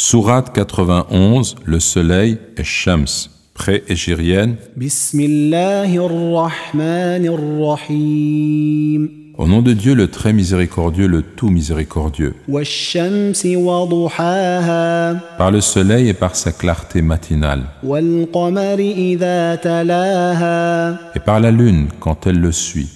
Sourate 91, le soleil et Shams, pré-égérienne. Bismillahir-Rahmanir-Rahim. Au nom de Dieu, le très miséricordieux, le tout miséricordieux. Wash-shamsi wa duhaha. Par le soleil et par sa clarté matinale. Wal-qamari idha talaha. Et par la lune quand elle le suit.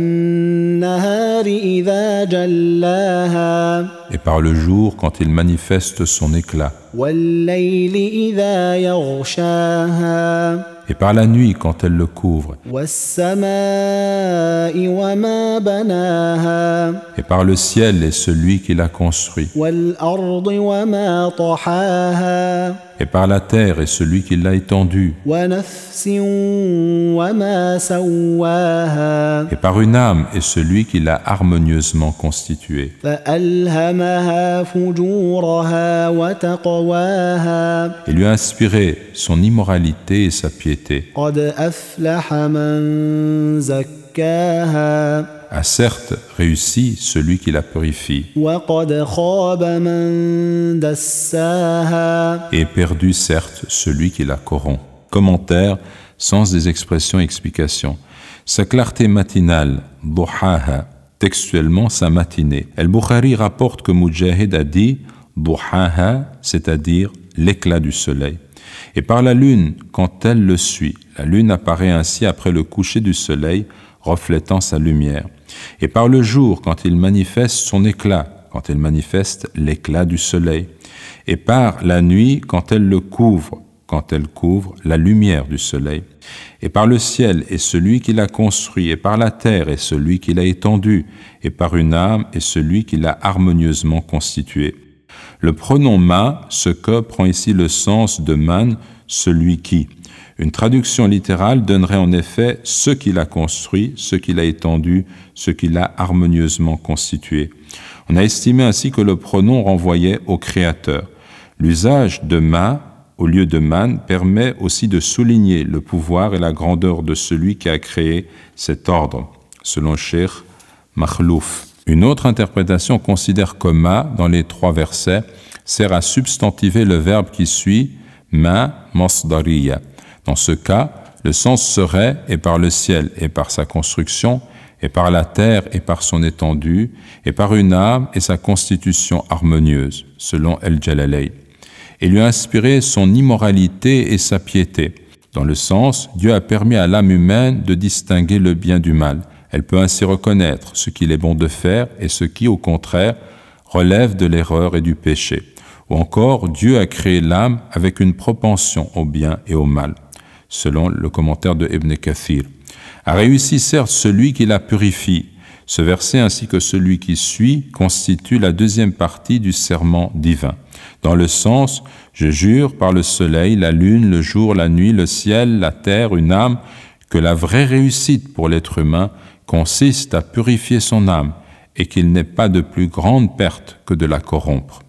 Wan-nahari idha jallaha. Et par le jour quand il manifeste son éclat. Wal-layli idha yaghshaha. Et par la nuit quand elle le couvre. Was-samaa'i wa ma banaha. Et par le ciel et celui qui l'a construit. Wal-ardi wa ma tahaha. Et par la terre et celui qui l'a étendue. Wa nafsin wa ma sawwaha. Et par une âme et celui qui l'a harmonieusement constituée. فألهمها فجورها وتقواها. Et lui a inspiré son immoralité et sa piété. قد أفلح من زكاها. A certes réussi celui qui la purifie, وقد خاب من دساها. et perdu certes celui qui la corrompt. Commentaire, sens des expressions et explications. Sa clarté matinale, duhaha, textuellement sa matinée. Al-Bukhari rapporte que Mujahid a dit duhaha, c'est-à-dire l'éclat du soleil. Et par la lune, quand elle le suit, la lune apparaît ainsi après le coucher du soleil, reflétant sa lumière. Et par le jour, quand il manifeste son éclat, quand il manifeste l'éclat du soleil. Et par la nuit, quand elle le couvre, quand elle couvre la lumière du soleil. Et par le ciel et celui qui l'a construit, et par la terre et celui qui l'a étendu, et par une âme et celui qui l'a harmonieusement constitué. Le pronom ma, ce que prend ici le sens de man, celui qui. Une traduction littérale donnerait en effet ce qu'il a construit, ce qu'il a étendu, ce qu'il a harmonieusement constitué. On a estimé ainsi que le pronom renvoyait au Créateur. L'usage de ma au lieu de man permet aussi de souligner le pouvoir et la grandeur de celui qui a créé cet ordre, selon Cheikh Makhlouf. Une autre interprétation considère que ma, dans les 3 versets, sert à substantiver le verbe qui suit, ma masdariya. Dans ce cas, le sens serait et par le ciel et par sa construction, et par la terre et par son étendue, et par une âme et sa constitution harmonieuse, selon El-Jalalayn. Et lui a inspiré son immoralité et sa piété. Dans le sens, Dieu a permis à l'âme humaine de distinguer le bien du mal. Elle peut ainsi reconnaître ce qu'il est bon de faire et ce qui, au contraire, relève de l'erreur et du péché. Ou encore, Dieu a créé l'âme avec une propension au bien et au mal, selon le commentaire de Ibn Kathir. A réussi certes celui qui la purifie. Ce verset ainsi que celui qui suit constitue la deuxième partie du serment divin. Dans le sens, je jure par le soleil, la lune, le jour, la nuit, le ciel, la terre, une âme, que la vraie réussite pour l'être humain consiste à purifier son âme et qu'il n'est pas de plus grande perte que de la corrompre.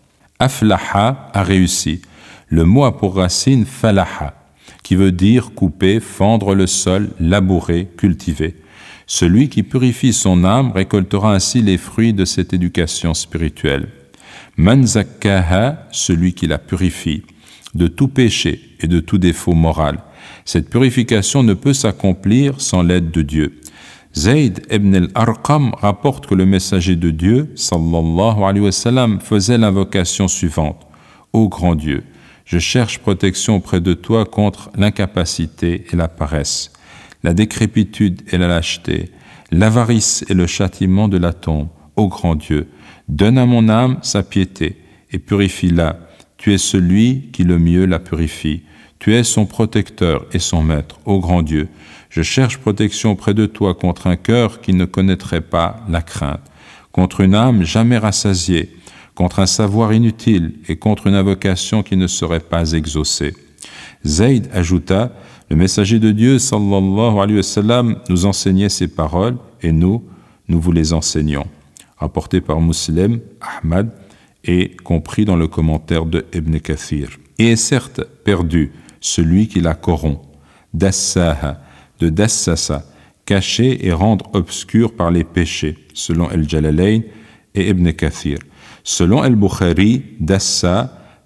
Aflaha a réussi. Le mot a pour racine falaha, qui veut dire couper, fendre le sol, labourer, cultiver. Celui qui purifie son âme récoltera ainsi les fruits de cette éducation spirituelle. Man zakkaha, celui qui la purifie, de tout péché et de tout défaut moral. Cette purification ne peut s'accomplir sans l'aide de Dieu. Zayd ibn al-Arqam rapporte que le messager de Dieu, sallallahu alayhi wa sallam, faisait l'invocation suivante. Ô grand Dieu, je cherche protection auprès de toi contre l'incapacité et la paresse, la décrépitude et la lâcheté, l'avarice et le châtiment de la tombe. Ô grand Dieu, donne à mon âme sa piété et purifie-la. Tu es celui qui le mieux la purifie. Tu es son protecteur et son maître. Ô grand Dieu, je cherche protection auprès de toi contre un cœur qui ne connaîtrait pas la crainte, contre une âme jamais rassasiée, contre un savoir inutile et contre une invocation qui ne serait pas exaucée. Zayd ajouta, le messager de Dieu, sallallahu alayhi wa sallam, nous enseignait ces paroles et nous vous les enseignons. Rapporté par Muslim, Ahmad, et compris dans le commentaire de Ibn Kathir. Et est certes perdu celui qui la corrompt, dassaha, de dassasa, cacher et rendre obscur par les péchés, selon El-Jalalayn et Ibn Kathir. Selon El-Bukhari, dassa,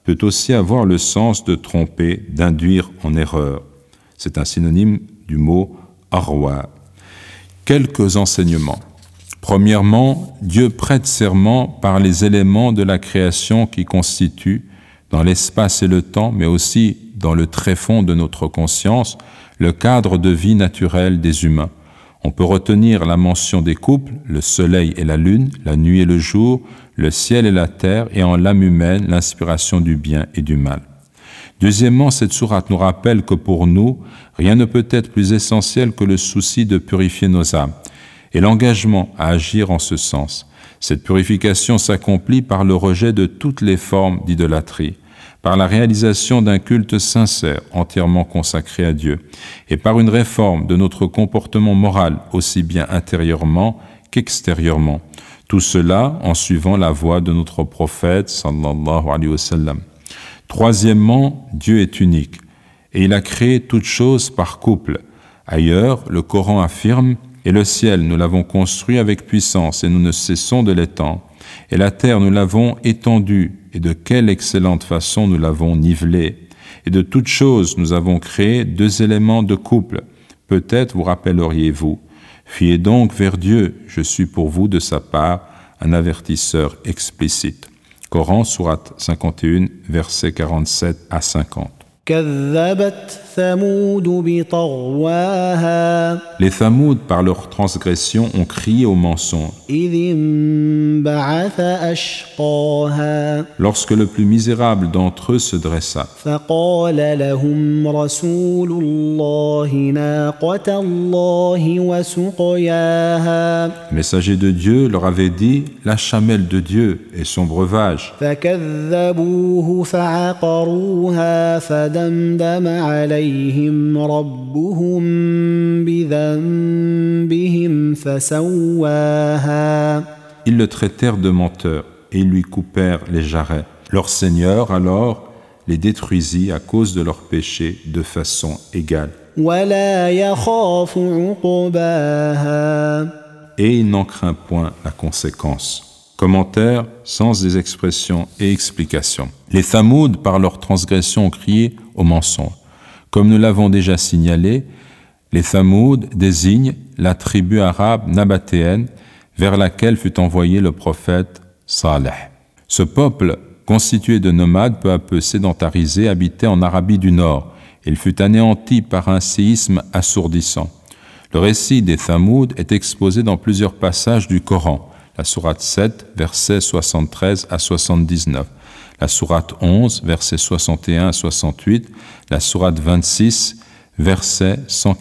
peut aussi avoir le sens de tromper, d'induire en erreur. C'est un synonyme du mot arwa. Quelques enseignements. Premièrement, Dieu prête serment par les éléments de la création qui constituent, dans l'espace et le temps, mais aussi dans le tréfonds de notre conscience, le cadre de vie naturel des humains. On peut retenir la mention des couples, le soleil et la lune, la nuit et le jour, le ciel et la terre, et en l'âme humaine, l'inspiration du bien et du mal. Deuxièmement, cette sourate nous rappelle que pour nous, rien ne peut être plus essentiel que le souci de purifier nos âmes et l'engagement à agir en ce sens. Cette purification s'accomplit par le rejet de toutes les formes d'idolâtrie, par la réalisation d'un culte sincère, entièrement consacré à Dieu, et par une réforme de notre comportement moral, aussi bien intérieurement qu'extérieurement. Tout cela en suivant la voie de notre prophète, sallallahu alayhi wa sallam. Troisièmement, Dieu est unique, et il a créé toutes choses par couple. Ailleurs, le Coran affirme « Et le ciel, nous l'avons construit avec puissance, et nous ne cessons de l'étendre. Et la terre, nous l'avons étendue, et de quelle excellente façon nous l'avons nivelée. Et de toutes choses, nous avons créé deux éléments de couple. Peut-être vous rappelleriez-vous. Fiez donc vers Dieu, je suis pour vous de sa part un avertisseur explicite. » Coran, sourate 51, versets 47 à 50. كذبت ثمود بطغواها Les Thamoud, par leur transgression, ont crié au mensonge. إذ انبعث أشقاها Lorsque le plus misérable d'entre eux se dressa, فقال لهم رسول الله ناقة الله وسقياها le messager de Dieu leur avait dit la chamelle de Dieu et son breuvage. فكذبوه فعقروها فدمدم عليهم ربهم بذنبهم فسواها Ils le traitèrent de menteur et ils lui coupèrent les jarrets. Leur Seigneur alors les détruisit à cause de leurs péchés de façon égale. ولا يخاف عقباها Et il n'en craint point la conséquence. Commentaire, sens des expressions et explications. Les Thamoud, par leur transgression, ont crié au mensonge. Comme nous l'avons déjà signalé, les Thamoud désignent la tribu arabe nabatéenne vers laquelle fut envoyé le prophète Saleh. Ce peuple, constitué de nomades peu à peu sédentarisés, habitait en Arabie du Nord. Il fut anéanti par un séisme assourdissant. Le récit des Thamoud est exposé dans plusieurs passages du Coran. La sourate 7, versets 73 à 79. La sourate 11, versets 61 à 68. La sourate 26, versets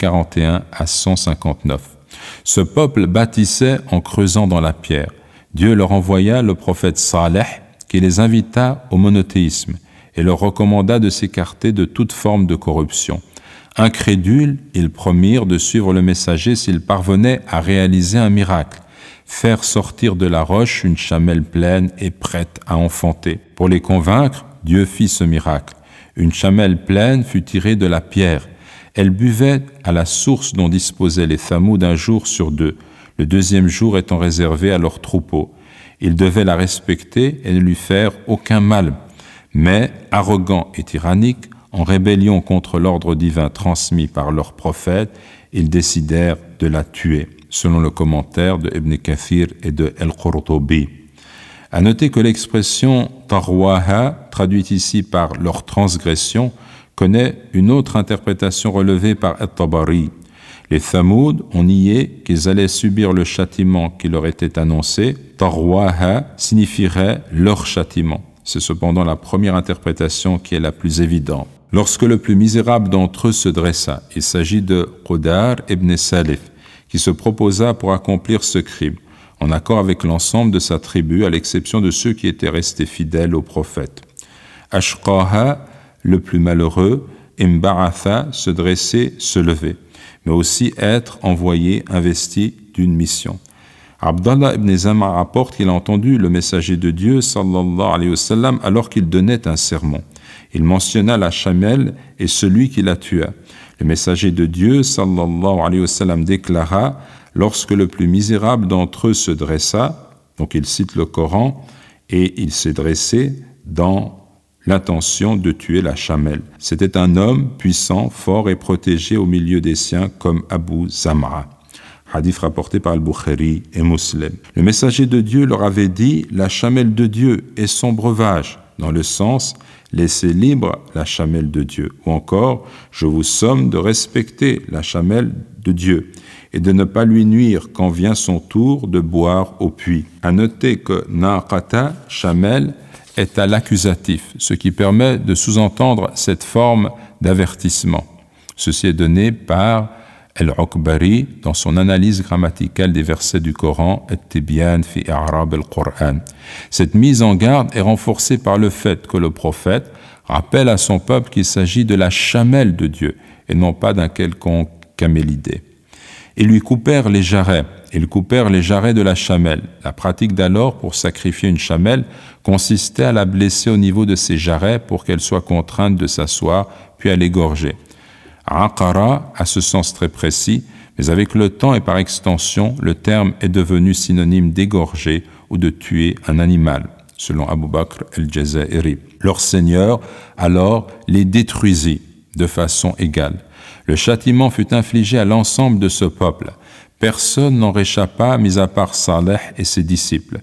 141 à 159. Ce peuple bâtissait en creusant dans la pierre. Dieu leur envoya le prophète Saleh qui les invita au monothéisme et leur recommanda de s'écarter de toute forme de corruption. Incrédules, ils promirent de suivre le messager s'il parvenait à réaliser un miracle, faire sortir de la roche une chamelle pleine et prête à enfanter. Pour les convaincre, Dieu fit ce miracle. Une chamelle pleine fut tirée de la pierre. Elle buvait à la source dont disposaient les Thamoud un jour sur deux, le deuxième jour étant réservé à leur troupeau. Ils devaient la respecter et ne lui faire aucun mal. Mais, arrogants et tyranniques, en rébellion contre l'ordre divin transmis par leur prophète, ils décidèrent de la tuer, selon le commentaire de Ibn Kathir et de Al-Qurtubi. À noter que l'expression « tarwaha », traduite ici par « leur transgression », connaît une autre interprétation relevée par At-Tabari. Les Thamoud ont nié qu'ils allaient subir le châtiment qui leur était annoncé. « Tarwaha » signifierait « leur châtiment ». C'est cependant la première interprétation qui est la plus évidente. Lorsque le plus misérable d'entre eux se dressa, il s'agit de Qudar ibn Salif, qui se proposa pour accomplir ce crime, en accord avec l'ensemble de sa tribu, à l'exception de ceux qui étaient restés fidèles au prophète. Ashqaha, le plus malheureux, Imba'atha, se dresser, se lever, mais aussi être envoyé, investi d'une mission. Abdallah ibn Zama rapporte qu'il a entendu le messager de Dieu, sallallahu alayhi wa sallam, alors qu'il donnait un sermon. Il mentionna la chamelle et celui qui la tua. Le messager de Dieu, sallallahu alayhi wa sallam, déclara « Lorsque le plus misérable d'entre eux se dressa », donc il cite le Coran, et il s'est dressé dans l'intention de tuer la chamelle. C'était un homme puissant, fort et protégé au milieu des siens comme Abu Zam'a. Hadith rapporté par Al-Bukhari et Muslim. Le messager de Dieu leur avait dit « La chamelle de Dieu est son breuvage », dans le sens « Laissez libre la chamelle de Dieu » ou encore « Je vous somme de respecter la chamelle de Dieu » et de ne pas lui nuire quand vient son tour de boire au puits. À noter que « naqata » chamelle est à l'accusatif, ce qui permet de sous-entendre cette forme d'avertissement. Ceci est donné par Al-Ukbari dans son analyse grammaticale des versets du Coran, At-Tibyan fi A'rab al-Qur'an. Cette mise en garde est renforcée par le fait que le prophète rappelle à son peuple qu'il s'agit de la chamelle de Dieu et non pas d'un quelconque camélidé. Ils lui coupèrent les jarrets. Ils coupèrent les jarrets de la chamelle. La pratique d'alors pour sacrifier une chamelle consistait à la blesser au niveau de ses jarrets pour qu'elle soit contrainte de s'asseoir, puis à l'égorger. Aqara a ce sens très précis, mais avec le temps et par extension, le terme est devenu synonyme d'égorger ou de tuer un animal, selon Abu Bakr al-Jazairi. Leur Seigneur, alors, les détruisit de façon égale. Le châtiment fut infligé à l'ensemble de ce peuple. Personne n'en réchappa, mis à part Saleh et ses disciples.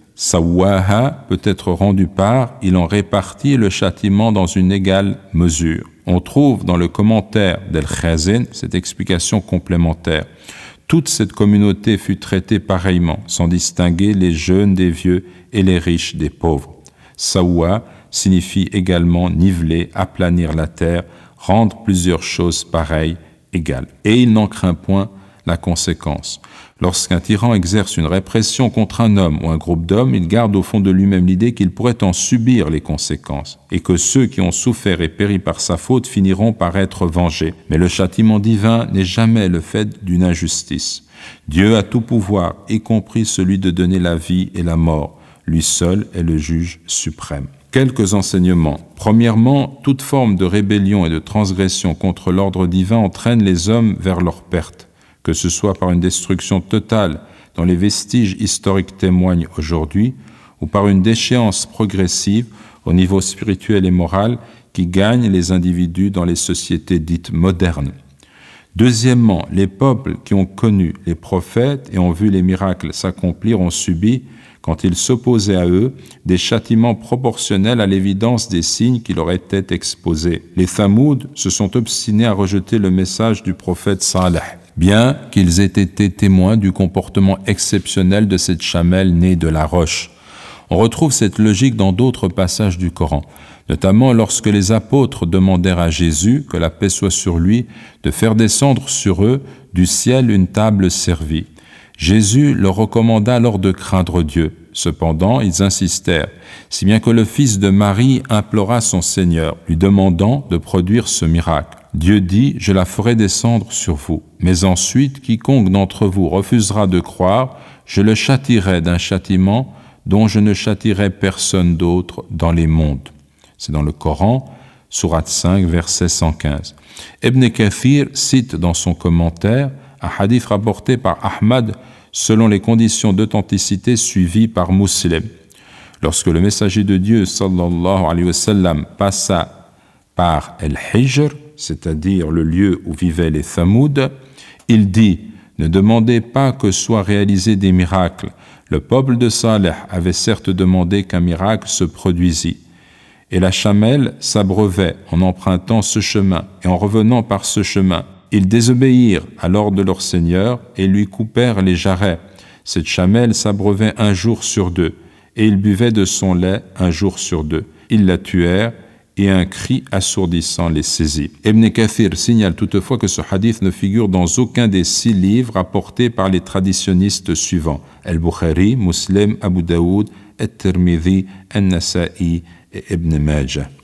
Sawaha peut être rendu part, il en répartit le châtiment dans une égale mesure. On trouve dans le commentaire d'Al-Khazin cette explication complémentaire. Toute cette communauté fut traitée pareillement, sans distinguer les jeunes des vieux et les riches des pauvres. Sawa signifie également niveler, aplanir la terre, rendre plusieurs choses pareilles, égales. Et il n'en craint point la conséquence. Lorsqu'un tyran exerce une répression contre un homme ou un groupe d'hommes, il garde au fond de lui-même l'idée qu'il pourrait en subir les conséquences et que ceux qui ont souffert et péri par sa faute finiront par être vengés. Mais le châtiment divin n'est jamais le fait d'une injustice. Dieu a tout pouvoir, y compris celui de donner la vie et la mort. Lui seul est le juge suprême. Quelques enseignements. Premièrement, toute forme de rébellion et de transgression contre l'ordre divin entraîne les hommes vers leur perte, que ce soit par une destruction totale dont les vestiges historiques témoignent aujourd'hui, ou par une déchéance progressive au niveau spirituel et moral qui gagne les individus dans les sociétés dites modernes. Deuxièmement, les peuples qui ont connu les prophètes et ont vu les miracles s'accomplir ont subi, quand ils s'opposaient à eux, des châtiments proportionnels à l'évidence des signes qui leur étaient exposés. Les Thamouds se sont obstinés à rejeter le message du prophète Saleh, bien qu'ils aient été témoins du comportement exceptionnel de cette chamelle née de la roche. On retrouve cette logique dans d'autres passages du Coran, notamment lorsque les apôtres demandèrent à Jésus, que la paix soit sur lui, de faire descendre sur eux du ciel une table servie. Jésus leur recommanda alors de craindre Dieu. Cependant, ils insistèrent, si bien que le fils de Marie implora son Seigneur, lui demandant de produire ce miracle. Dieu dit, je la ferai descendre sur vous. Mais ensuite, quiconque d'entre vous refusera de croire, je le châtierai d'un châtiment dont je ne châtierai personne d'autre dans les mondes. C'est dans le Coran, sourate 5, verset 115. Ibn Kathir cite dans son commentaire un hadith rapporté par Ahmad selon les conditions d'authenticité suivies par Muslim. Lorsque le messager de Dieu, sallallahu alayhi wa sallam, passa par El-Hijr, c'est-à-dire le lieu où vivaient les Thamouds, il dit « Ne demandez pas que soient réalisés des miracles. Le peuple de Saleh avait certes demandé qu'un miracle se produisît. Et la chamelle s'abreuvait en empruntant ce chemin et en revenant par ce chemin. Ils désobéirent à l'ordre de leur Seigneur et lui coupèrent les jarrets. Cette chamelle s'abreuvait un jour sur deux, et ils buvaient de son lait un jour sur deux. Ils la tuèrent, et un cri assourdissant les saisit. Ibn Kathir signale toutefois que ce hadith ne figure dans aucun des 6 livres rapportés par les traditionnistes suivants: Al-Bukhari, Muslim, Abu Daoud, At-Tirmidhi, An-Nasa'i et Ibn Majah.